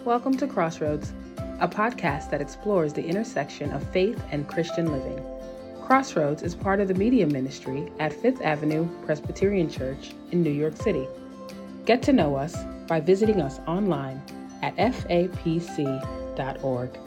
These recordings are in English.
Welcome to Crossroads, a podcast that explores the intersection of faith and Christian living. Crossroads is part of the media ministry at Fifth Avenue Presbyterian Church in New York City. Get to know us by visiting us online at fapc.org.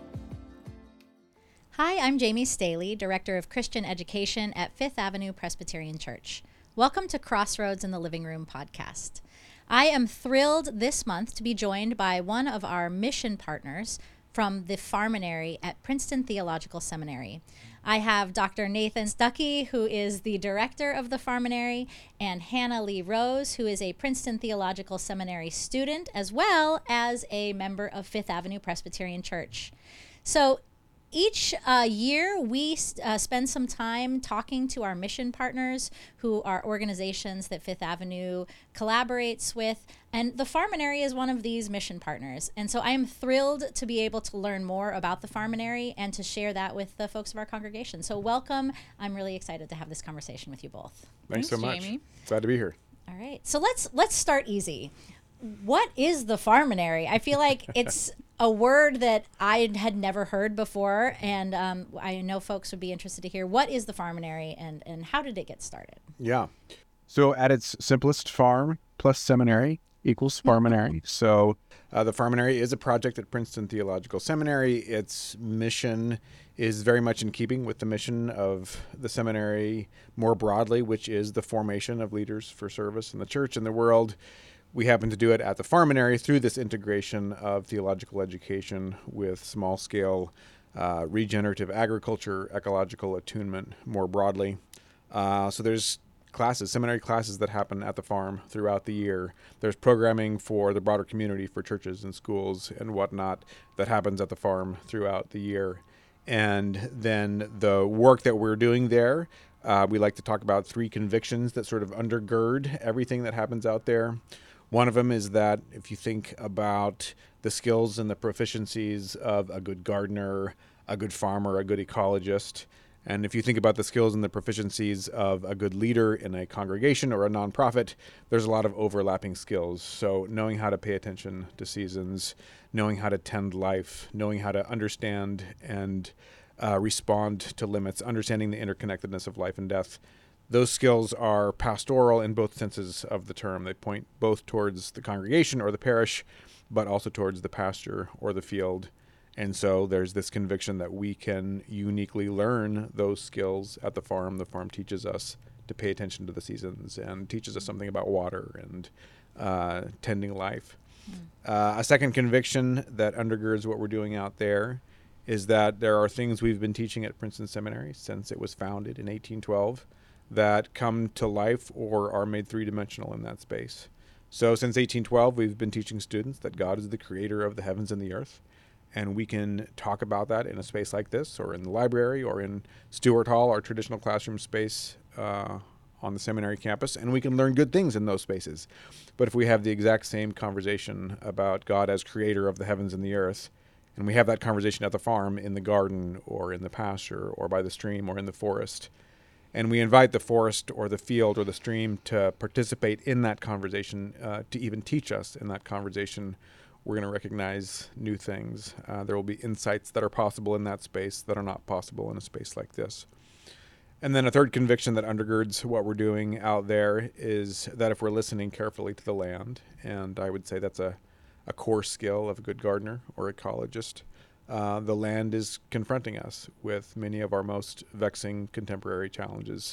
Hi, I'm Jamie Staley, Director of Christian Education at Fifth Avenue Presbyterian Church. Welcome to Crossroads in the Living Room podcast. I am thrilled this month to be joined by one of our mission partners from the Pharminary at Princeton Theological Seminary. I have Dr. Nathan Stuckey, who is the director of the Pharminary, and Hannah Lee Rose, who is a Princeton Theological Seminary student, as well as a member of Fifth Avenue Presbyterian Church. So each year, we spend some time talking to our mission partners, who are organizations that Fifth Avenue collaborates with, and the Pharminary is one of these mission partners. And so I am thrilled to be able to learn more about the Pharminary and to share that with the folks of our congregation. So welcome. I'm really excited to have this conversation with you both. Thanks so much. Jamie. Glad to be here. All right. So let's start easy. What is the Pharminary? I feel like it's a word that I had never heard before, and I know folks would be interested to hear. What is the Pharminary, and how did it get started? Yeah. So at its simplest, farm plus seminary equals Pharminary. So the Pharminary is a project at Princeton Theological Seminary. Its mission is very much in keeping with the mission of the seminary more broadly, which is the formation of leaders for service in the church and the world. We happen to do it at the Pharminary through this integration of theological education with small-scale regenerative agriculture, ecological attunement more broadly. So there's classes, seminary classes that happen at the farm throughout the year. There's programming for the broader community, for churches and schools and whatnot, that happens at the farm throughout the year. And then the work that we're doing there, we like to talk about three convictions that sort of undergird everything that happens out there. One of them is that if you think about the skills and the proficiencies of a good gardener, a good farmer, a good ecologist, and if you think about the skills and the proficiencies of a good leader in a congregation or a nonprofit, there's a lot of overlapping skills. So knowing how to pay attention to seasons, knowing how to tend life, knowing how to understand and respond to limits, understanding the interconnectedness of life and death. Those skills are pastoral in both senses of the term. They point both towards the congregation or the parish, but also towards the pasture or the field. And so there's this conviction that we can uniquely learn those skills at the farm. The farm teaches us to pay attention to the seasons and teaches us something about water and tending life. A second conviction that undergirds what we're doing out there is that there are things we've been teaching at Princeton Seminary since it was founded in 1812 that come to life or are made three-dimensional in that space. So since 1812, we've been teaching students that God is the creator of the heavens and the earth, and we can talk about that in a space like this, or in the library, or in Stewart Hall, our traditional classroom space on the seminary campus, and we can learn good things in those spaces. But if we have the exact same conversation about God as creator of the heavens and the earth, and we have that conversation at the farm, in the garden, or in the pasture, or by the stream, or in the forest, and we invite the forest or the field or the stream to participate in that conversation, to even teach us in that conversation, we're going to recognize new things. There will be insights that are possible in that space that are not possible in a space like this. And then a third conviction that undergirds what we're doing out there is that if we're listening carefully to the land, and I would say that's a core skill of a good gardener or ecologist, the land is confronting us with many of our most vexing contemporary challenges.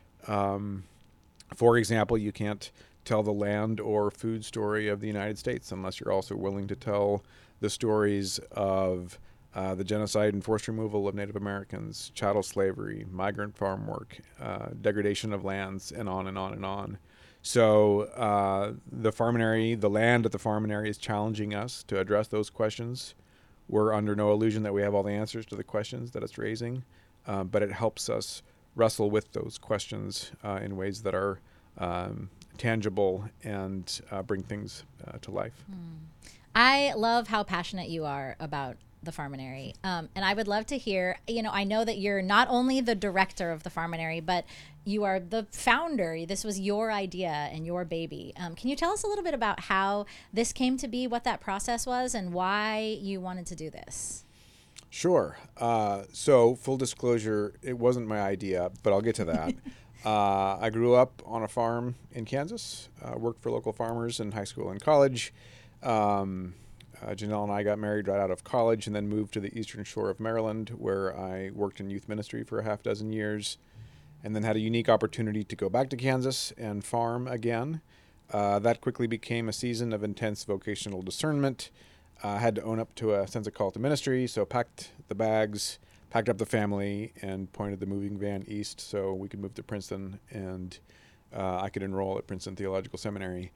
For example, you can't tell the land or food story of the United States unless you're also willing to tell the stories of the genocide and forced removal of Native Americans, chattel slavery, migrant farm work, degradation of lands, and on and on and on. So the Pharminary, the land at the Pharminary, is challenging us to address those questions. We're under no illusion that we have all the answers to the questions that it's raising, but it helps us wrestle with those questions in ways that are tangible and bring things to life. I love how passionate you are about the Farminary. And I would love to hear, I know that you're not only the director of the Farminary, but you are the founder. This was your idea and your baby. Can you tell us a little bit about how this came to be, what that process was, and why you wanted to do this? Sure. So full disclosure, it wasn't my idea, but I'll get to that. I grew up on a farm in Kansas, worked for local farmers in high school and college. Janelle and I got married right out of college and then moved to the eastern shore of Maryland, where I worked in youth ministry for a half dozen years, and then had a unique opportunity to go back to Kansas and farm again. That quickly became a season of intense vocational discernment. I had to own up to a sense of call to ministry, so packed the bags, packed up the family, and pointed the moving van east so we could move to Princeton and I could enroll at Princeton Theological Seminary.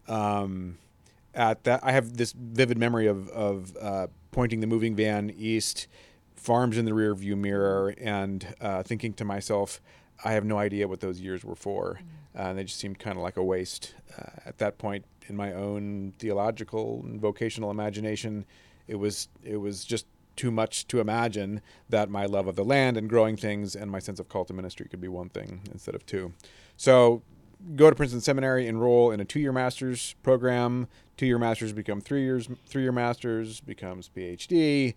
At that, I have this vivid memory of pointing the moving van east, farms in the rear view mirror, and thinking to myself, I have no idea what those years were for. And they just seemed kind of like a waste. At that point, in my own theological and vocational imagination, it was just too much to imagine that my love of the land and growing things and my sense of call to ministry could be one thing instead of two. So go to Princeton Seminary, enroll in a 2-year master's program. 2-year master's become 3-year master's becomes PhD.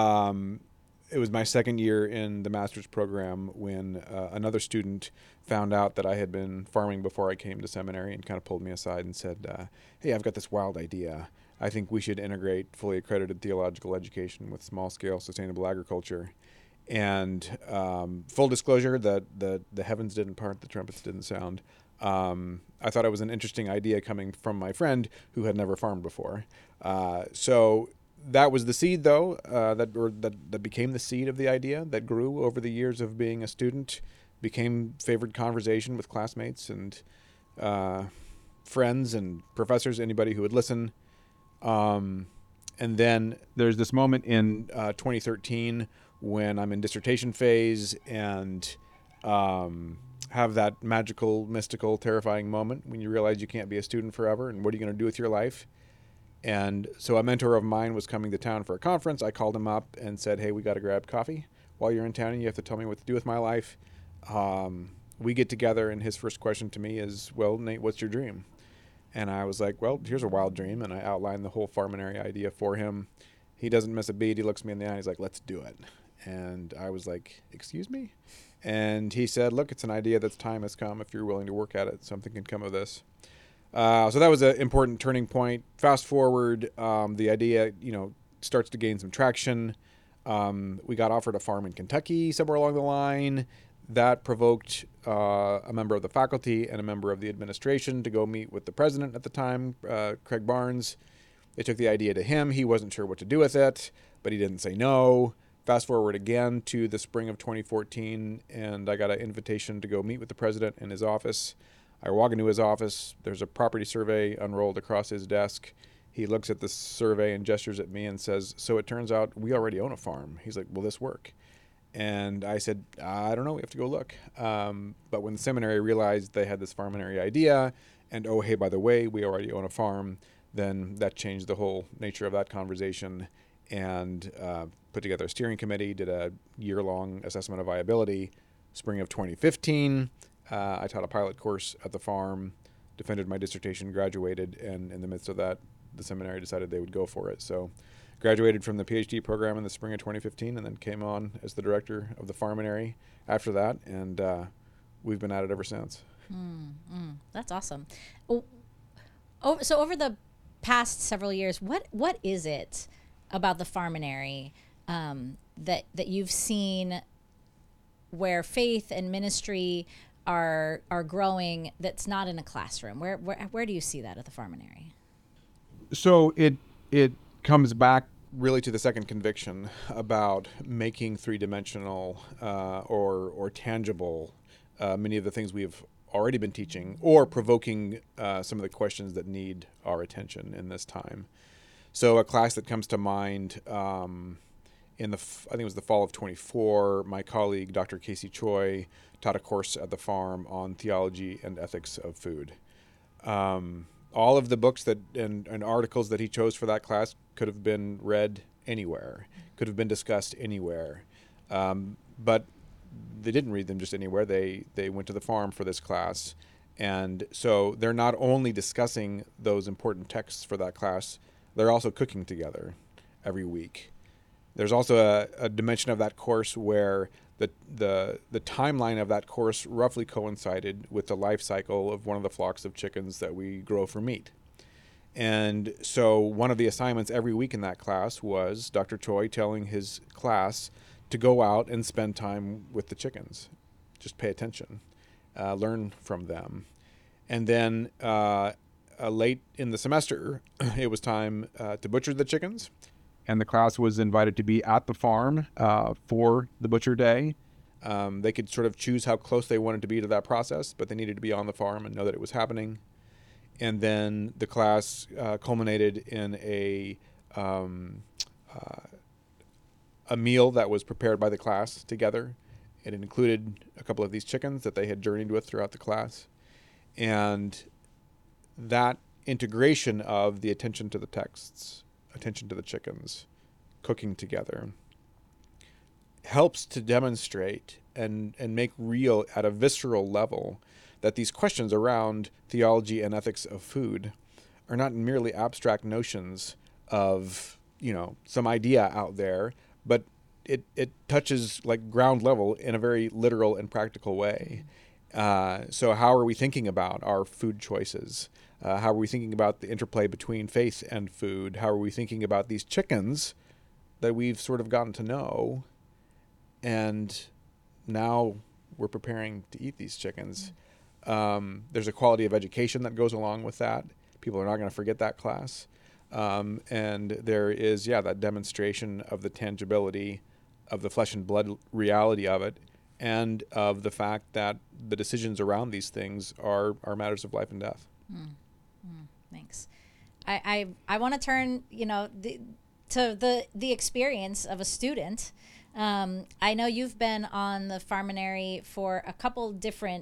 It was my second year in the master's program when another student found out that I had been farming before I came to seminary and kind of pulled me aside and said, hey, I've got this wild idea. I think we should integrate fully accredited theological education with small-scale sustainable agriculture. And full disclosure, the heavens didn't part, the trumpets didn't sound. I thought it was an interesting idea coming from my friend who had never farmed before. So that was the seed, though, that became the seed of the idea that grew over the years of being a student, became favored conversation with classmates and friends and professors, anybody who would listen. And then there's this moment in 2013 when I'm in dissertation phase and have that magical, mystical, terrifying moment when you realize you can't be a student forever and what are you going to do with your life? And so a mentor of mine was coming to town for a conference. I called him up and said, hey, we got to grab coffee while you're in town and you have to tell me what to do with my life. We get together and his first question to me is, well, Nate, what's your dream? And I was like, well, here's a wild dream. And I outlined the whole Farminary idea for him. He doesn't miss a beat. He looks me in the eye. He's like, let's do it. And I was like, excuse me? And he said, look, it's an idea that's time has come. If you're willing to work at it, something can come of this. So that was an important turning point. Fast forward, the idea, starts to gain some traction. We got offered a farm in Kentucky somewhere along the line. That provoked a member of the faculty and a member of the administration to go meet with the president at the time, Craig Barnes. They took the idea to him. He wasn't sure what to do with it, but he didn't say no. Fast forward again to the spring of 2014, and I got an invitation to go meet with the president in his office. I walk into his office. There's a property survey unrolled across his desk. He looks at the survey and gestures at me and says, so it turns out we already own a farm. He's like, will this work? And I said, I don't know. We have to go look. But when the seminary realized they had this Farminary idea and, oh, hey, by the way, we already own a farm, then that changed the whole nature of that conversation and put together a steering committee, did a year-long assessment of viability. Spring of 2015, I taught a pilot course at the farm, defended my dissertation, graduated, and in the midst of that, the seminary decided they would go for it. So graduated from the PhD program in the spring of 2015 and then came on as the director of the Farminary after that, and we've been at it ever since. That's awesome. So over the past several years, what is it about the Farminary that you've seen where faith and ministry are growing that's not in a classroom? Where do you see that at the Farminary? So it comes back really to the second conviction about making three-dimensional or tangible many of the things we've already been teaching, or provoking some of the questions that need our attention in this time. So a class that comes to mind I think it was the fall of 24, my colleague, Dr. Casey Choi, taught a course at the farm on theology and ethics of food. All of the books and articles that he chose for that class could have been read anywhere, could have been discussed anywhere. But they didn't read them just anywhere. They went to the farm for this class. And so they're not only discussing those important texts for that class, they're also cooking together every week. There's also a dimension of that course where the timeline of that course roughly coincided with the life cycle of one of the flocks of chickens that we grow for meat. And so one of the assignments every week in that class was Dr. Choi telling his class to go out and spend time with the chickens. Just pay attention, learn from them. And then late in the semester, it was time to butcher the chickens. And the class was invited to be at the farm for the butcher day. They could sort of choose how close they wanted to be to that process, but they needed to be on the farm and know that it was happening. And then the class culminated in a meal that was prepared by the class together. It included a couple of these chickens that they had journeyed with throughout the class. And that integration of the attention to the texts, attention to the chickens, cooking together, helps to demonstrate and make real at a visceral level that these questions around theology and ethics of food are not merely abstract notions of, some idea out there, but it touches like ground level in a very literal and practical way. So how are we thinking about our food choices? How are we thinking about the interplay between faith and food? How are we thinking about these chickens that we've sort of gotten to know, and now we're preparing to eat these chickens? There's a quality of education that goes along with that. People are not going to forget that class. And there is, that demonstration of the tangibility of the flesh and blood reality of it, and of the fact that the decisions around these things are matters of life and death. Thanks. I want to turn, to the experience of a student. I know you've been on the Farminary for a couple different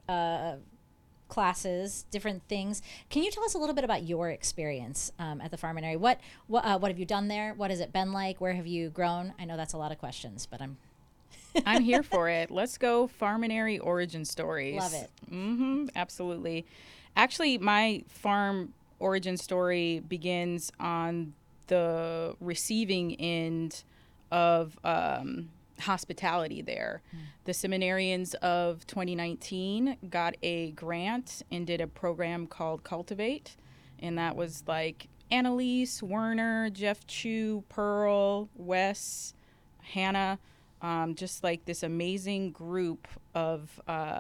classes, different things. Can you tell us a little bit about your experience at the Farminary? What have you done there? What has it been like? Where have you grown? I know that's a lot of questions, but I'm here for it. Let's go Farminary origin stories. Love it. Absolutely. Actually, my farm origin story begins on the receiving end of hospitality there. The seminarians of 2019 got a grant and did a program called Cultivate. And that was like Annalise, Werner, Jeff Chu, Pearl, Wes, Hannah, just like this amazing group of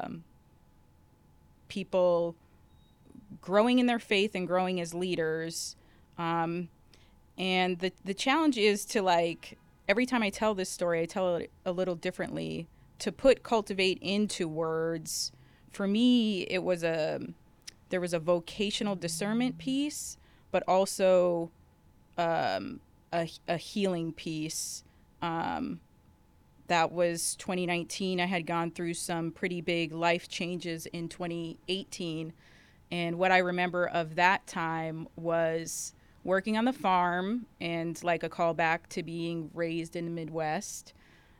people growing in their faith and growing as leaders. And the challenge is to, like, every time I tell this story, I tell it a little differently. To put Cultivate into words, for me, there was a vocational discernment piece, but also a healing piece. That was 2019. I had gone through some pretty big life changes in 2018. And what I remember of that time was working on the farm, and like a callback to being raised in the Midwest.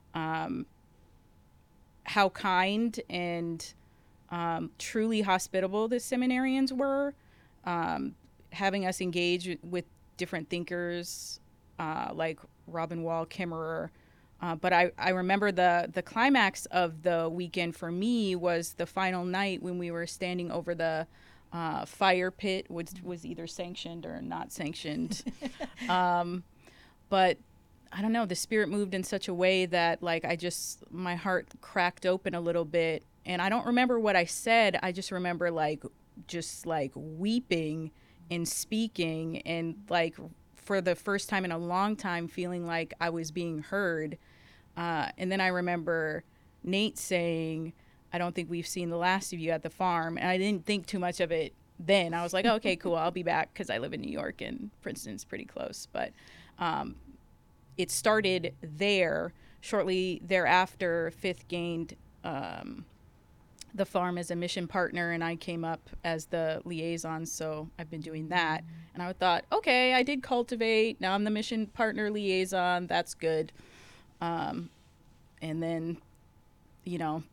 How kind and truly hospitable the seminarians were, having us engage with different thinkers like Robin Wall Kimmerer. But I remember the climax of the weekend for me was the final night when we were standing over the fire pit, which was either sanctioned or not sanctioned. But I don't know, the Spirit moved in such a way that, like, my heart cracked open a little bit. And I don't remember what I said. I just remember just weeping and speaking, and like for the first time in a long time feeling like I was being heard. And then I remember Nate saying, "I don't think we've seen the last of you at the farm." And I didn't think too much of it then. I was like, oh, okay, cool, I'll be back, because I live in New York and Princeton's pretty close. But it started there. Shortly thereafter, Fifth gained the farm as a mission partner, and I came up as the liaison. So I've been doing that. And I thought, okay, I did cultivate. Now I'm the mission partner liaison. That's good. And then, you know,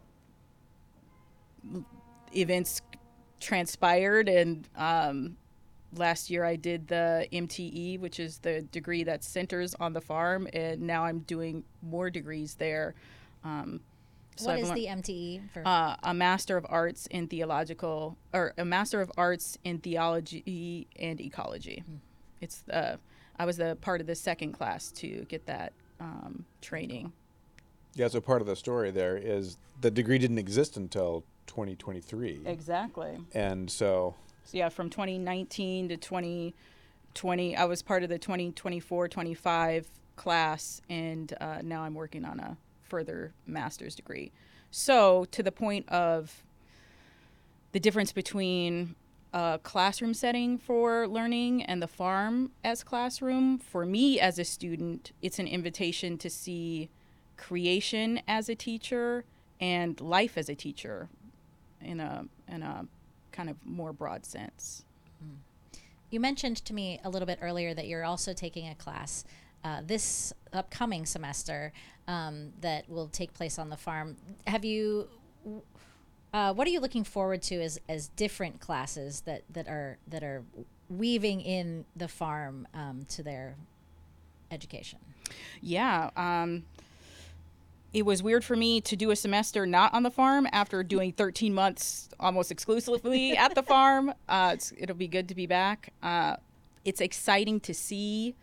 events transpired, and last year I did the MTE, which is the degree that centers on the farm, and now I'm doing more degrees there. So what is the MTE for? A Master of Arts in Theological, or a Master of Arts in Theology and Ecology. It's I was the part of the second class to get that training. Yeah, so part of the story there is the degree didn't exist until 2023. Exactly. And so yeah, from 2019 to 2020, I was part of the 2024-25 class, and now I'm working on a further master's degree. So to the point of the difference between a classroom setting for learning and the farm as classroom, for me as a student, it's an invitation to see creation as a teacher and life as a teacher in a kind of more broad sense. You mentioned to me a little bit earlier that you're also taking a class this upcoming semester that will take place on the farm. Have you? What are you looking forward to as different classes that are weaving in the farm to their education? Yeah. It was weird for me to do a semester not on the farm after doing 13 months almost exclusively at the farm. It'll be good to be back. It's exciting to see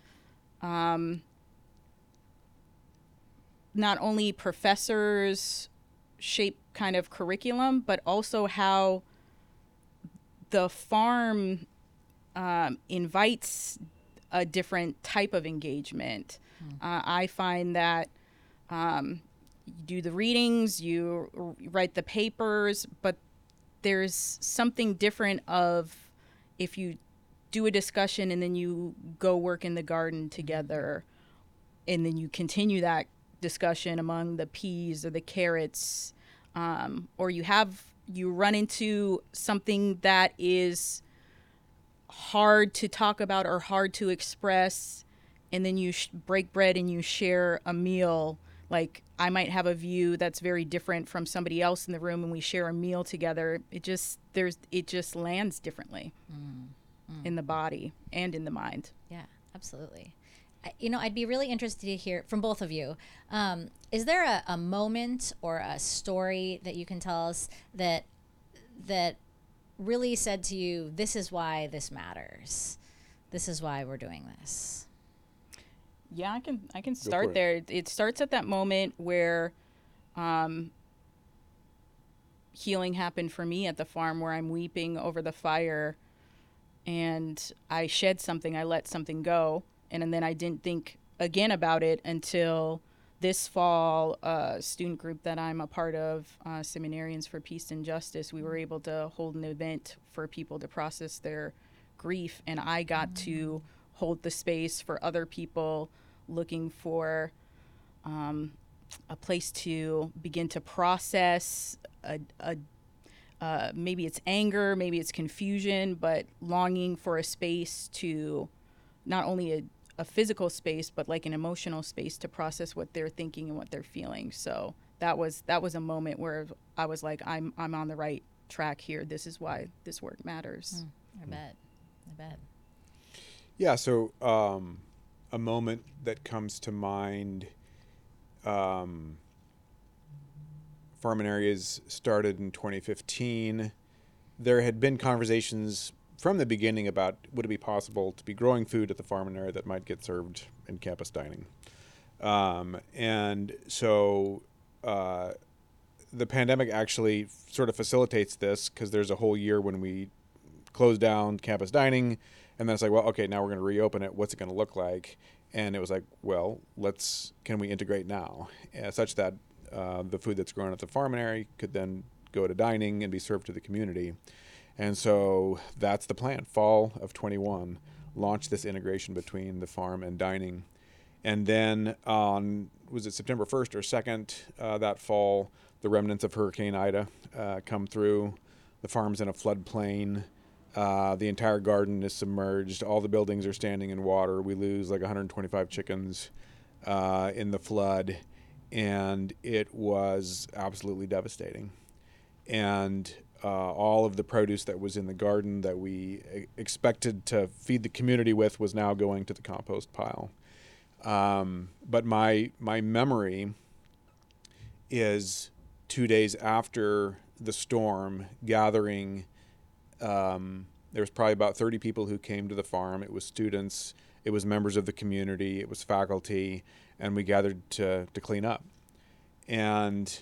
not only professors shape kind of curriculum, but also how the farm invites a different type of engagement. I find that you do the readings, you write the papers, but there's something different of if you do a discussion and then you go work in the garden together, and then you continue that discussion among the peas or the carrots, or you run into something that is hard to talk about or hard to express, and then you break bread and you share a meal. Like, I might have a view that's very different from somebody else in the room, and we share a meal together. It just lands differently in the body and in the mind. Yeah, absolutely. I'd be really interested to hear from both of you. Is there a moment or a story that you can tell us that really said to you, this is why this matters. This is why we're doing this? Yeah, I can start there. It starts at that moment where healing happened for me at the farm, where I'm weeping over the fire and I shed something, I let something go. And then I didn't think again about it until this fall, a student group that I'm a part of, Seminarians for Peace and Justice, we were able to hold an event for people to process their grief. And I got to hold the space for other people looking for a place to begin to process maybe it's anger, maybe it's confusion, but longing for a space to not only a physical space, but like an emotional space to process what they're thinking and what they're feeling. So that was a moment where I was like, I'm on the right track here. This is why this work matters. I bet. Yeah, so a moment that comes to mind, Farm and Areas started in 2015. There had been conversations from the beginning about would it be possible to be growing food at the farm and area that might get served in campus dining. And so the pandemic actually sort of facilitates this, because there's a whole year when we closed down campus dining, and then it's like, well, okay, now we're going to reopen it. What's it going to look like? And it was like, well, can we integrate now, such that the food that's grown at the farm and area could then go to dining and be served to the community. And so that's the plan. Fall of 21, launch this integration between the farm and dining. And then on, was it September 1st or 2nd that fall, the remnants of Hurricane Ida come through. The farm's in a floodplain. The entire garden is submerged. All the buildings are standing in water. We lose like 125 chickens in the flood, and it was absolutely devastating. And all of the produce that was in the garden that we expected to feed the community with was now going to the compost pile. But my memory is 2 days after the storm, gathering. There was probably about 30 people who came to the farm. It was students, it was members of the community, it was faculty, and we gathered to clean up. And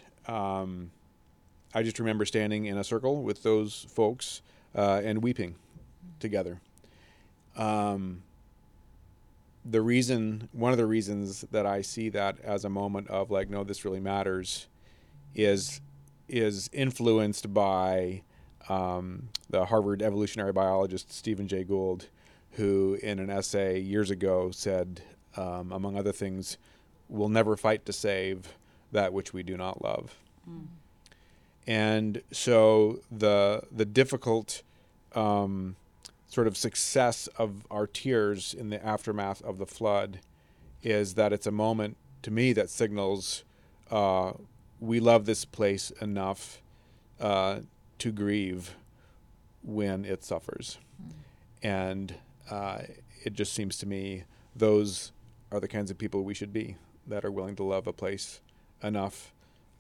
I just remember standing in a circle with those folks and weeping together. One of the reasons that I see that as a moment of like, no, this really matters, is influenced by the Harvard evolutionary biologist Stephen Jay Gould, who in an essay years ago said, among other things, we'll never fight to save that which we do not love. Mm. And so the difficult sort of success of our tears in the aftermath of the flood is that it's a moment, to me, that signals we love this place enough to grieve when it suffers. Mm. And it just seems to me those are the kinds of people we should be, that are willing to love a place enough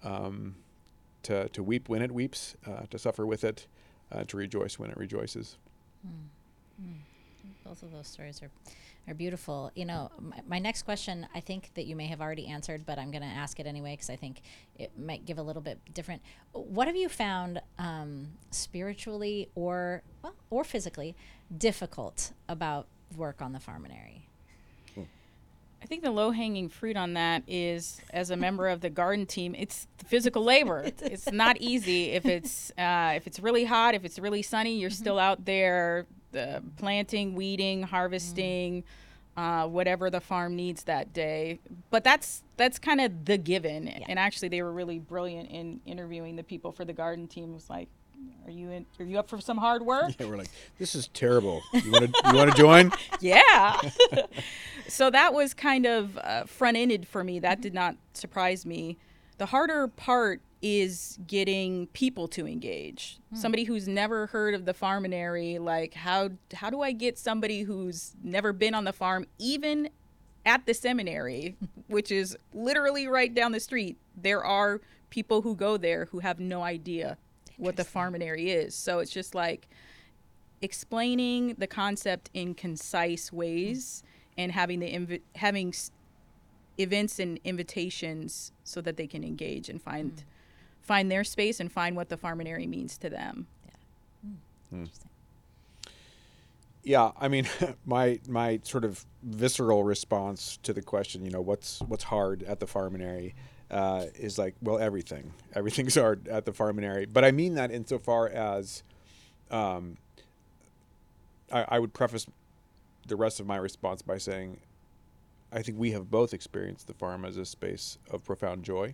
to weep when it weeps, to suffer with it, to rejoice when it rejoices. Mm. Mm. Both of those stories are beautiful. You know, my next question, I think that you may have already answered, but I'm going to ask it anyway because I think it might give a little bit different. What have you found spiritually or physically difficult about work on the Farminary? I think the low-hanging fruit on that is, as a member of the garden team, it's the physical labor. It's not easy. If it's really hot, if it's really sunny, you're still out there planting, weeding, harvesting, whatever the farm needs that day. But that's kind of the given. Yeah. And actually, they were really brilliant in interviewing the people for the garden team. It was like, Are you up for some hard work? Yeah, we're like, this is terrible. You want to join? Yeah. So that was kind of front-ended for me. That did not surprise me. The harder part is getting people to engage. Somebody who's never heard of the Farminary, like how do I get somebody who's never been on the farm, even at the seminary, which is literally right down the street? There are people who go there who have no idea what the Farminary is. So it's just like explaining the concept in concise ways and having having events and invitations so that they can engage and find their space and find what the Farminary means to them. Yeah. Interesting. Yeah, I mean, my sort of visceral response to the question, what's hard at the Farminary, is like, well, everything's hard at the Farminary. But I mean that insofar as I would preface the rest of my response by saying I think we have both experienced the farm as a space of profound joy.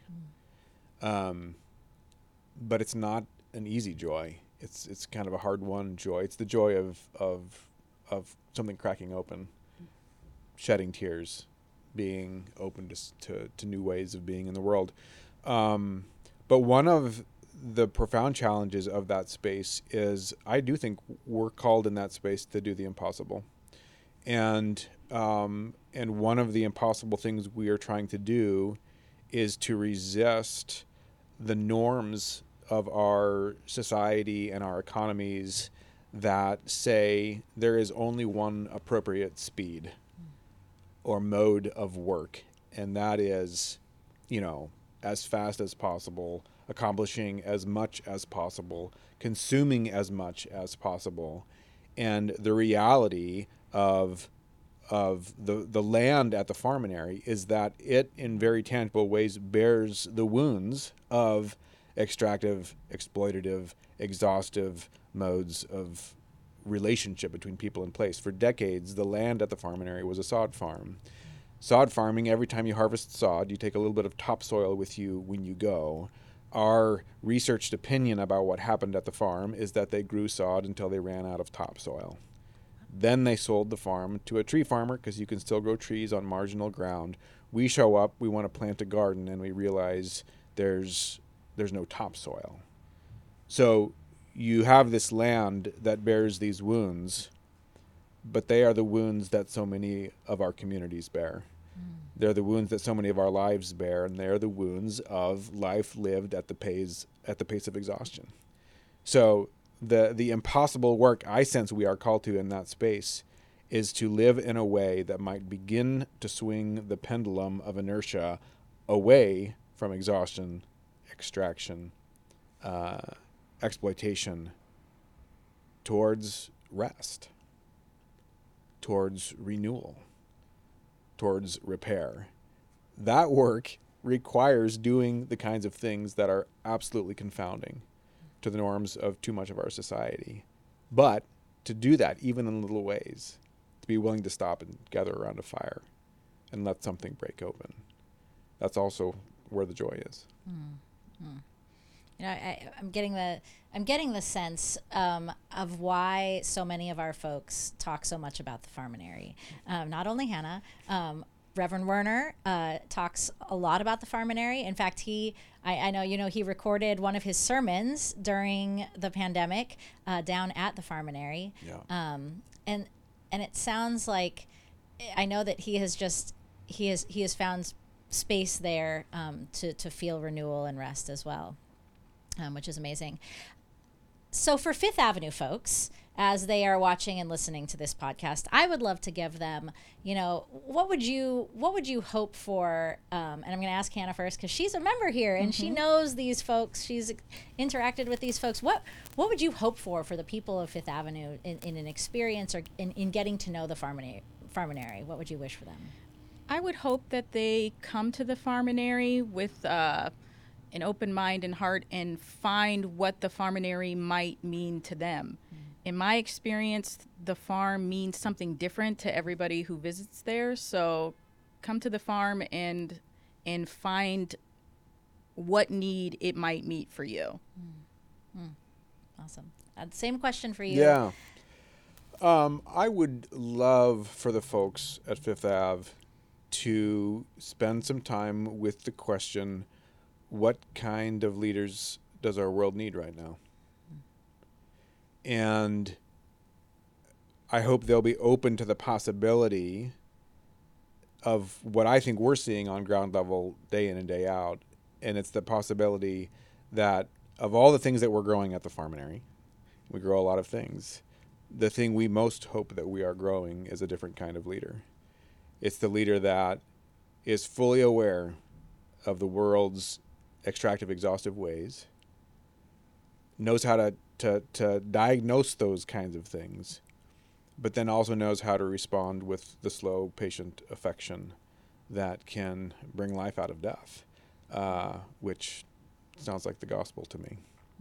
But it's not an easy joy. It's kind of a hard-won joy. It's the joy of something cracking open, shedding tears, being open to new ways of being in the world. But one of the profound challenges of that space is I do think we're called in that space to do the impossible. And one of the impossible things we are trying to do is to resist the norms of our society and our economies that say there is only one appropriate speed or mode of work, and that is, as fast as possible, accomplishing as much as possible, consuming as much as possible. And the reality of the land at the Farminary is that it, in very tangible ways, bears the wounds of extractive, exploitative, exhaustive modes of relationship between people and place. For decades, the land at the Farminary was a sod farm. Sod farming, every time you harvest sod, you take a little bit of topsoil with you when you go. our researched opinion about what happened at the farm is that they grew sod until they ran out of topsoil. Then they sold the farm to a tree farmer because you can still grow trees on marginal ground. We show up, we want to plant a garden, and we realize there's no topsoil. So you have this land that bears these wounds, but they are the wounds that so many of our communities bear. They're the wounds that so many of our lives bear, and they're the wounds of life lived at the pace of exhaustion. So the impossible work I sense we are called to in that space is to live in a way that might begin to swing the pendulum of inertia away from exhaustion, extraction, exploitation, towards rest, towards renewal, towards repair. That work requires doing the kinds of things that are absolutely confounding to the norms of too much of our society. But to do that, even in little ways, to be willing to stop and gather around a fire and let something break open, that's also where the joy is. You know, I'm getting the sense of why so many of our folks talk so much about the Farminary. Not only Hannah, Reverend Werner talks a lot about the Farminary. In fact, I know he recorded one of his sermons during the pandemic down at the Farminary. Yeah. And it sounds like, I know that he has found space there to feel renewal and rest as well. Which is amazing. So for Fifth Avenue folks, as they are watching and listening to this podcast, I would love to give them, what would you hope for? And I'm going to ask Hannah first because she's a member here and she knows these folks. She's interacted with these folks. What would you hope for the people of Fifth Avenue in an experience or in getting to know the Farminary? What would you wish for them? I would hope that they come to the Farminary with an open mind and heart and find what the Farminary might mean to them. In my experience, the farm means something different to everybody who visits there. So come to the farm and find what need it might meet for you. Awesome. Same question for you. Yeah. I would love for the folks at Fifth Ave to spend some time with the question, what kind of leaders does our world need right now? And I hope they'll be open to the possibility of what I think we're seeing on ground level day in and day out. And it's the possibility that of all the things that we're growing at the Farminary, we grow a lot of things. The thing we most hope that we are growing is a different kind of leader. It's the leader that is fully aware of the world's extractive, exhaustive ways, knows how to diagnose those kinds of things, but then also knows how to respond with the slow, patient affection that can bring life out of death, which sounds like the gospel to me.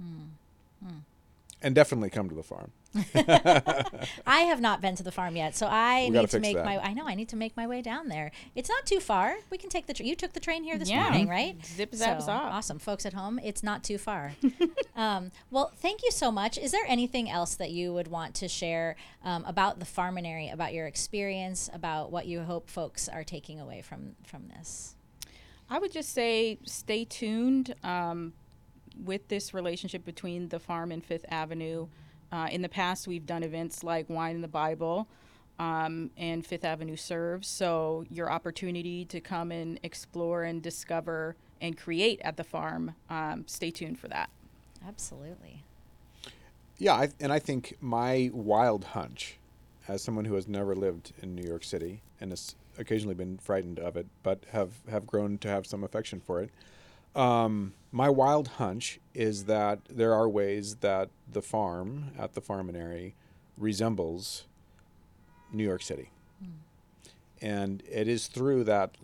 And definitely come to the farm. I have not been to the farm yet, so I need to make that. I need to make my way down there. It's not too far. We can take you took the train here this Yeah. morning, right? Zip, zap, zop. Awesome. Folks at home, it's not too far. Well, thank you so much. Is there anything else that you would want to share about the Farminary, about your experience, about what you hope folks are taking away from this? I would just say stay tuned with this relationship between the farm and Fifth Avenue. In the past, we've done events like Wine in the Bible and Fifth Avenue Serves. So your opportunity to come and explore and discover and create at the farm, stay tuned for that. Absolutely. Yeah, I think my wild hunch, as someone who has never lived in New York City and has occasionally been frightened of it, but have grown to have some affection for it, my wild hunch is that there are ways that the farm at the Farminary resembles New York City. And it is through that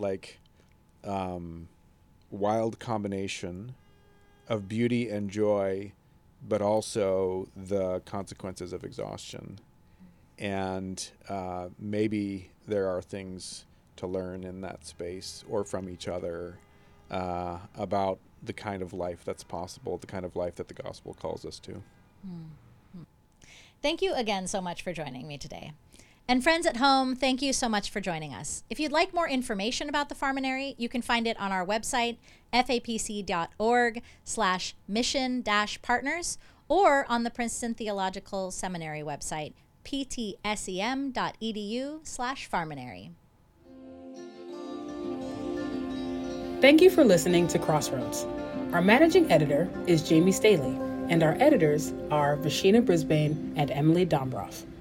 wild combination of beauty and joy, but also the consequences of exhaustion. And maybe there are things to learn in that space or from each other about the kind of life that's possible, the kind of life that the gospel calls us to. Thank you again so much for joining me today. And friends at home, thank you so much for joining us. If you'd like more information about the Farminary, you can find it on our website, fapc.org/mission-partners, or on the Princeton Theological Seminary website, ptsem.edu/Farminary. Thank you for listening to Crossroads. Our managing editor is Jamie Staley, and our editors are Vashina Brisbane and Emily Dombroff.